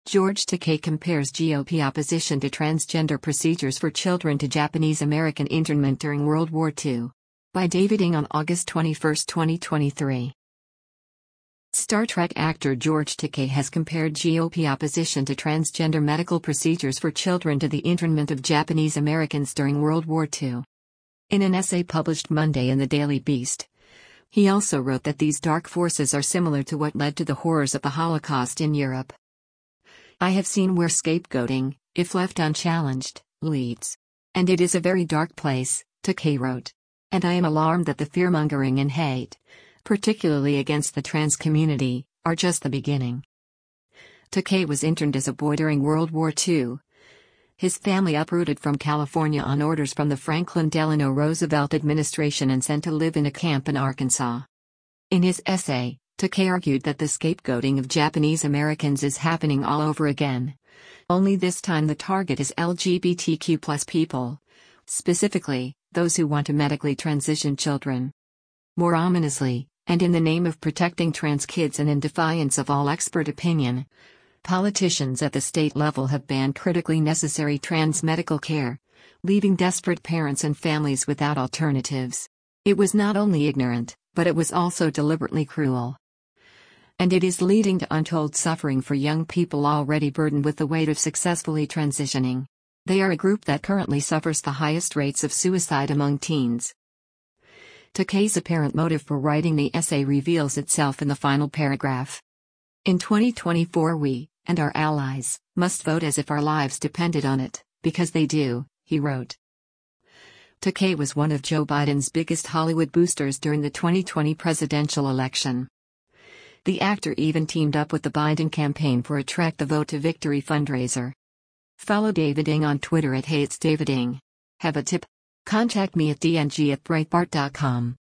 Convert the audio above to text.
George Takei compares GOP opposition to transgender procedures for children to Japanese American internment during World War II. By David Ng on August 21, 2023. Star Trek actor George Takei has compared GOP opposition to transgender medical procedures for children to the internment of Japanese Americans during World War II. In an essay published Monday in the Daily Beast, he also wrote that these dark forces are similar to what led to the horrors of the Holocaust in Europe. I have seen where scapegoating, if left unchallenged, leads. And it is a very dark place, Takei wrote. And I am alarmed that the fearmongering and hate, particularly against the trans community, are just the beginning. Takei was interned as a boy during World War II. His family uprooted from California on orders from the Franklin Delano Roosevelt administration and sent to live in a camp in Arkansas. In his essay, Takei argued that the scapegoating of Japanese Americans is happening all over again. Only this time the target is LGBTQ+ people. Specifically, those who want to medically transition children. More ominously, and in the name of protecting trans kids and in defiance of all expert opinion, politicians at the state level have banned critically necessary trans medical care, leaving desperate parents and families without alternatives. It was not only ignorant, but it was also deliberately cruel. And it is leading to untold suffering for young people already burdened with the weight of successfully transitioning. They are a group that currently suffers the highest rates of suicide among teens. Takei's apparent motive for writing the essay reveals itself in the final paragraph. In 2024 we, and our allies, must vote as if our lives depended on it, because they do, he wrote. Takei was one of Joe Biden's biggest Hollywood boosters during the 2020 presidential election. The actor even teamed up with the Biden campaign for a Track the Vote to Victory fundraiser. Follow David Ng on Twitter @HatesDavidNg. Have a tip? Contact me at dng@breitbart.com.